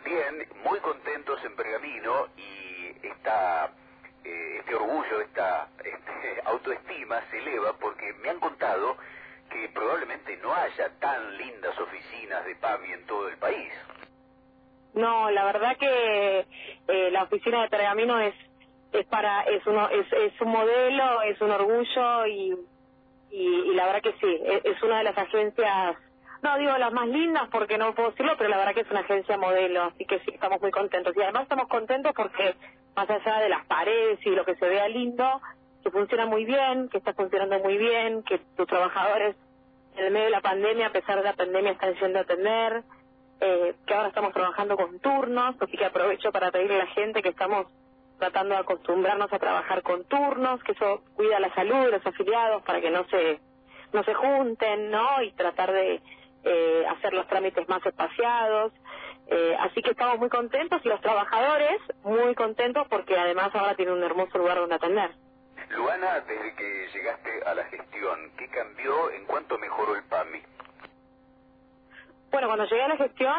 Bien, muy contentos en Pergamino y este orgullo, esta autoestima se eleva porque me han contado que probablemente no haya tan lindas oficinas de PAMI en todo el país. No, la verdad que la oficina de Pergamino es un modelo, es un orgullo y la verdad que sí, es una de las agencias, no digo las más lindas porque no puedo decirlo, pero la verdad que es una agencia modelo, así que sí, estamos muy contentos. Y además estamos contentos porque más allá de las paredes y lo que se vea lindo, que funciona muy bien, que está funcionando muy bien, que tus trabajadores en el medio de la pandemia, a pesar de la pandemia, están yendo a atender, que ahora estamos trabajando con turnos, así que aprovecho para pedirle a la gente que estamos tratando de acostumbrarnos a trabajar con turnos, que eso cuida la salud de los afiliados para que no se junten, ¿no? Y tratar de hacer los trámites más espaciados. Así que estamos muy contentos y los trabajadores muy contentos porque además ahora tienen un hermoso lugar donde atender. Luana, desde que llegaste a la gestión, ¿qué cambió? ¿En cuánto mejoró el PAMI? Bueno, cuando llegué a la gestión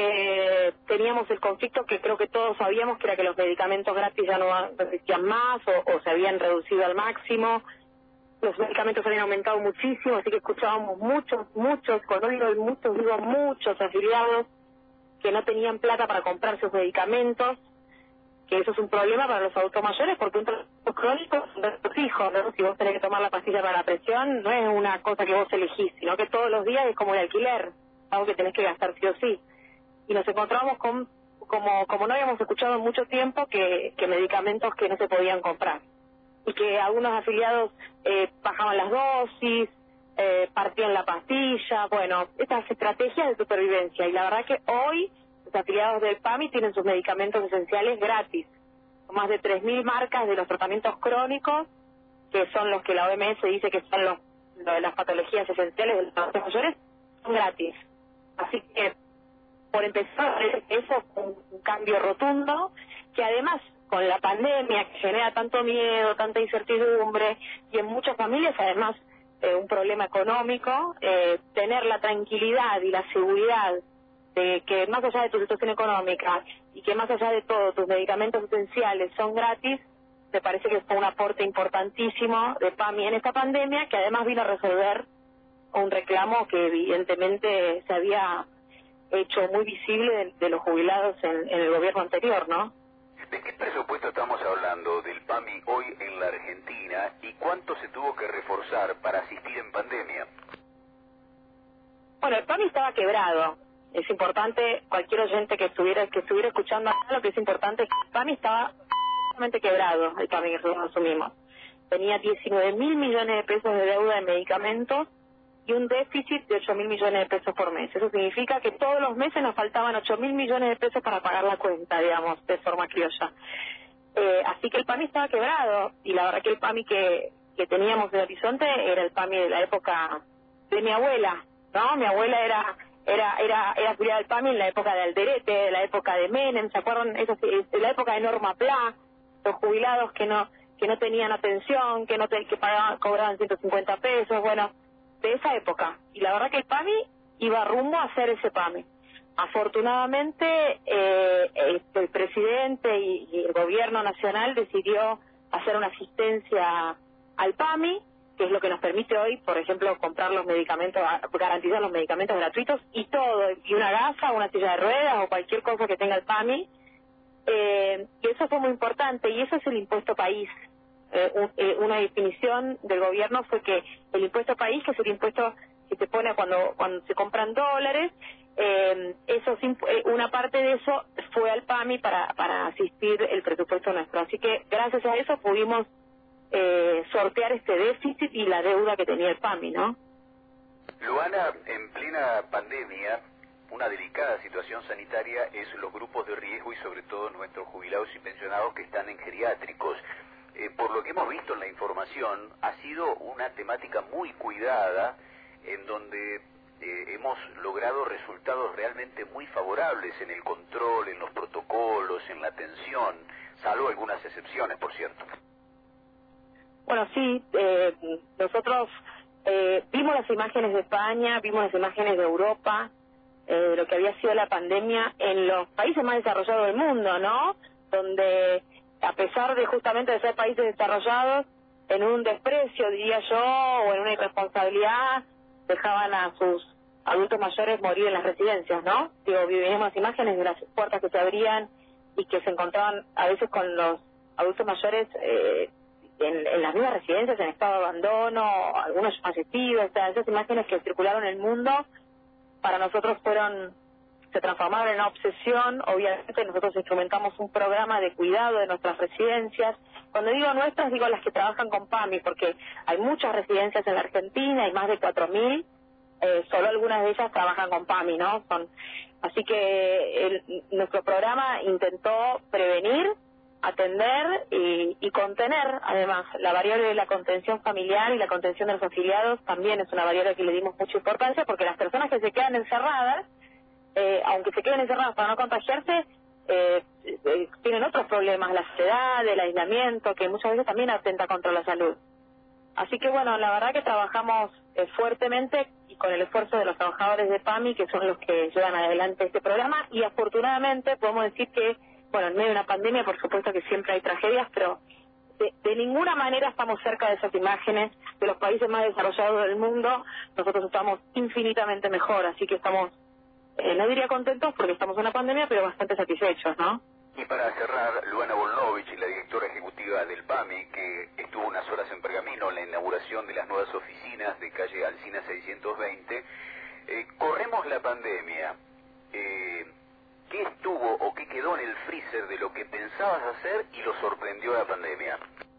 teníamos el conflicto que creo que todos sabíamos, que era que los medicamentos gratis ya no existían más o se habían reducido al máximo. Los medicamentos habían aumentado muchísimo, así que escuchábamos muchos, cuando digo muchos, digo muchos afiliados que no tenían plata para comprar sus medicamentos, que eso es un problema para los adultos mayores porque un tratamiento crónico es un tratamiento fijo, ¿no? Si vos tenés que tomar la pastilla para la presión, no es una cosa que vos elegís, sino que todos los días es como el alquiler, algo que tenés que gastar sí o sí. Y nos encontramos con, como no habíamos escuchado en mucho tiempo, que medicamentos que no se podían comprar. Y que algunos afiliados bajaban las dosis, partían la pastilla, bueno, estas estrategias de supervivencia. Y la verdad que hoy los afiliados del PAMI tienen sus medicamentos esenciales gratis. Son más de 3.000 marcas de los tratamientos crónicos, que son los que la OMS dice que son lo de las patologías esenciales de los adultos mayores, son gratis. Así que, por empezar, eso es un cambio rotundo, que además, con la pandemia que genera tanto miedo, tanta incertidumbre, y en muchas familias además un problema económico, tener la tranquilidad y la seguridad de que más allá de tu situación económica y que más allá de todo tus medicamentos esenciales son gratis, me parece que fue un aporte importantísimo de PAMI en esta pandemia, que además vino a resolver un reclamo que evidentemente se había hecho muy visible de los jubilados en el gobierno anterior, ¿no? ¿De qué presupuesto estamos hablando del PAMI hoy en la Argentina y cuánto se tuvo que reforzar para asistir en pandemia? Bueno, el PAMI estaba quebrado. Es importante, cualquier oyente que estuviera escuchando acá, lo que es importante es que el PAMI estaba completamente quebrado, el PAMI que nosotros asumimos. Tenía 19.000 millones de pesos de deuda de medicamentos y un déficit de 8.000 millones de pesos por mes. Eso significa que todos los meses nos faltaban 8.000 millones de pesos para pagar la cuenta, digamos, de forma criolla. Así que el PAMI estaba quebrado, y la verdad que el PAMI que teníamos en Horizonte era el PAMI de la época de mi abuela, ¿no? Mi abuela era afiliada del PAMI en la época de Alderete, de la época de Menem, ¿se acuerdan? De la época de Norma Pla, los jubilados que no tenían atención, que cobraban 150 pesos, bueno, de esa época. Y la verdad que el PAMI iba rumbo a hacer ese PAMI. Afortunadamente, el presidente y el gobierno nacional decidió hacer una asistencia al PAMI, que es lo que nos permite hoy, por ejemplo, comprar los medicamentos, garantizar los medicamentos gratuitos y todo, y una gasa, una silla de ruedas o cualquier cosa que tenga el PAMI. Y eso fue muy importante, y eso es el impuesto país. Una definición del gobierno fue que el impuesto país, que es el impuesto que se pone cuando se compran dólares, una parte de eso fue al PAMI para asistir el presupuesto nuestro. Así que gracias a eso pudimos sortear este déficit y la deuda que tenía el PAMI, ¿no? Luana, en plena pandemia, una delicada situación sanitaria es los grupos de riesgo y sobre todo nuestros jubilados y pensionados que están en geriátricos. Por lo que hemos visto en la información, ha sido una temática muy cuidada en donde hemos logrado resultados realmente muy favorables en el control, en los protocolos, en la atención, salvo algunas excepciones, por cierto. Bueno, sí, nosotros vimos las imágenes de España, vimos las imágenes de Europa, de lo que había sido la pandemia en los países más desarrollados del mundo, ¿no? Donde, a pesar de justamente de ser países desarrollados, en un desprecio, diría yo, o en una irresponsabilidad, dejaban a sus adultos mayores morir en las residencias, ¿no? Digo, vivimos imágenes de las puertas que se abrían y que se encontraban a veces con los adultos mayores en las mismas residencias, en estado de abandono, algunos fallecidos. O sea, esas imágenes que circularon en el mundo, para nosotros se transformaron en una obsesión. Obviamente nosotros instrumentamos un programa de cuidado de nuestras residencias. Cuando digo nuestras, digo las que trabajan con PAMI, porque hay muchas residencias en la Argentina, hay más de 4.000, solo algunas de ellas trabajan con PAMI, ¿no? Así que nuestro programa intentó prevenir, atender y contener. Además, la variable de la contención familiar y la contención de los afiliados también es una variable que le dimos mucha importancia, porque las personas que se quedan encerradas, aunque se queden encerradas para no contagiarse, tienen otros problemas, la ansiedad, el aislamiento, que muchas veces también atenta contra la salud. Así que bueno, la verdad que trabajamos fuertemente y con el esfuerzo de los trabajadores de PAMI, que son los que llevan adelante este programa, y afortunadamente podemos decir que, bueno, en medio de una pandemia por supuesto que siempre hay tragedias, pero de ninguna manera estamos cerca de esas imágenes de los países más desarrollados del mundo. Nosotros estamos infinitamente mejor, así que estamos, no diría contentos porque estamos en una pandemia, pero bastante satisfechos, ¿no? Y para cerrar, Luana Volnovich, la directora ejecutiva del PAMI, que estuvo unas horas en Pergamino en la inauguración de las nuevas oficinas de calle Alsina 620, corremos la pandemia. ¿Qué estuvo o qué quedó en el freezer de lo que pensabas hacer y lo sorprendió la pandemia?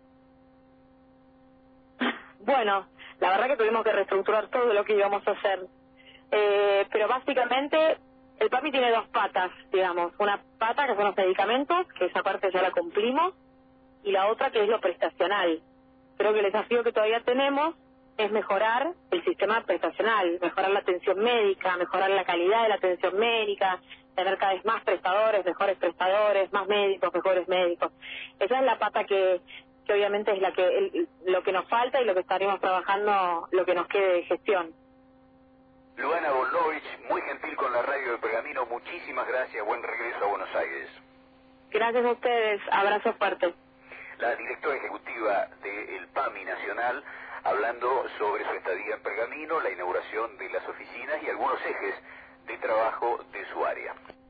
Bueno, la verdad que tuvimos que reestructurar todo lo que íbamos a hacer. Pero básicamente el PAMI tiene dos patas, digamos. Una pata que son los medicamentos, que esa parte ya la cumplimos, y la otra que es lo prestacional. Creo que el desafío que todavía tenemos es mejorar el sistema prestacional, mejorar la atención médica, mejorar la calidad de la atención médica, tener cada vez más prestadores, mejores prestadores, más médicos, mejores médicos. Esa es la pata que obviamente es lo que nos falta y lo que estaremos trabajando, lo que nos quede de gestión. Luana Volnovich, muy gentil con la radio de Pergamino, muchísimas gracias, buen regreso a Buenos Aires. Gracias a ustedes, abrazo fuerte. La directora ejecutiva del PAMI Nacional, hablando sobre su estadía en Pergamino, la inauguración de las oficinas y algunos ejes de trabajo de su área.